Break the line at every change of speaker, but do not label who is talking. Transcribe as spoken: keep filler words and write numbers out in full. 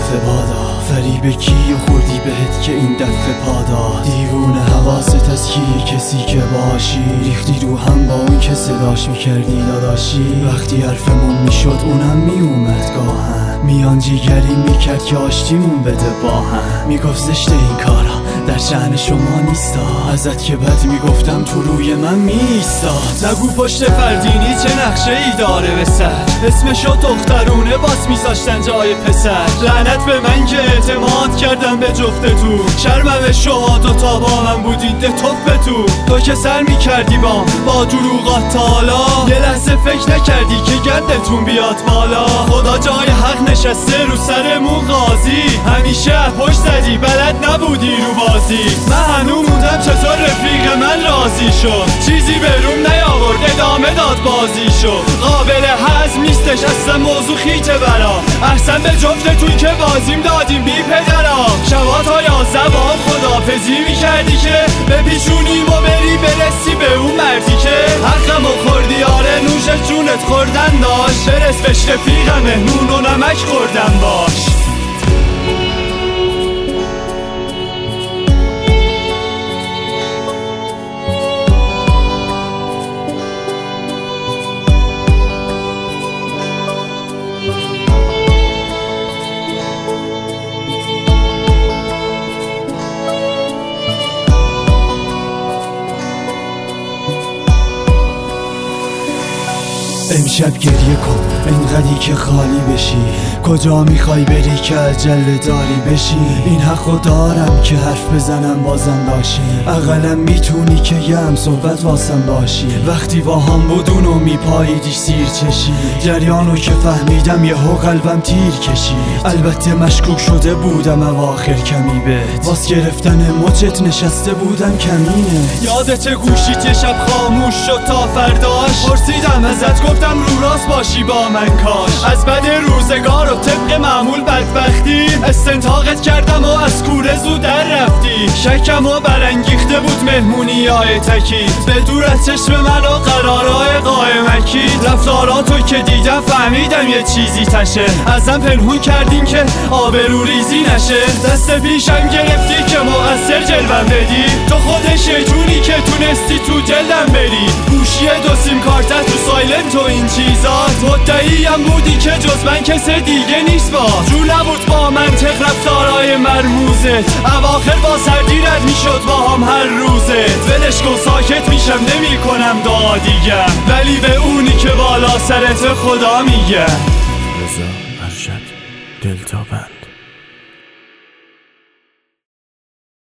دفعه بادا فریب کی و خوردی بهت که این دفعه پادا دیوونه حواست از کی کسی که باشی ریختی رو هم با اون که صداش میکردی داداشی وقتی حرفمون میشد اونم میومد گاهن میان جیگری میکرد که آشتیمون بده با هم میگفت زشته این کارا در شأن شما نیستا ازت که بد میگفتم تو روی من میستا نگو پشت فردینی چه نقشه ای داره به سر اسمشو دخترونه باز میذاشتن جای پسر لعنت به من که اعتماد کردم به جفتتون شرمم شهادا تا با من بودید توپ به تو تو که سر میکردی با با دروغات تالا یه لحظه فکر نکردی که گندتون بیاد بالا خدا جای حق نشسته رو سرمون قاضی همیشه پشت زدی بلد نبودی رو بازی من هنو موندم چطور رفیق من راضی شد چیزی به روم نیاورد ادامه داد بازی شد قابل هضم نیستش اصلا موضوع خیته برا احسن به جفتتون که بازیم دادیم بی پدرا شبا تا یازده با هم خدافزی میکردی که به پیشونیم و بری برسی به اون مردی که حقمو خوردی آره نوش جونت خوردن داشت برس بهش رفیقمه نون و نمک خوردن باش امشب گریه کن اینقدی که خالی بشی کجا میخوای بری که عجله داری بشی این حقو دارم که حرف بزنم بازم داشی اقلم میتونی که یه هم صحبت واسم باشی وقتی با هم بودونو میپاییدیش سیر چشی جریانو که فهمیدم یهو قلبم تیر کشید البته مشکوک شده بودم اواخر کمی بهت واس گرفتن مچت نشسته بودم کمینه یادت گوشیت یه شب خاموش شد تا فرداش پرسیدم ازت گفتم رو راست باشی با من کاش از بد روزگار و طبق معمول بدبختی استنتاقت کردم و از کوره زود در رفتی شکم و برانگیخته بود مهمونی های تکید به دور از چشم من و قرارای قائمکی رفتاراتو که دیدم فهمیدم یه چیزی تشه ازم پنهون کردین که آبرو ریزی نشه دست پیشم گرفتی که مقصر جلوم بدی تو خود شیطونی که تونستی تو جلدم بری گوشی دو سیم کارتت تو سایلنت و این چیزات مدعیم بودی که جز من کس دیگه نیست با جو نبود با منطق رفتارای مرموزت اواخر با سردیرت میشد با هم هر روزت ولش کن ساکت میشم نمی کنم دعا دیگه ولی به اونی که بالا سرت خدا میگه رضا ارشد دلتابند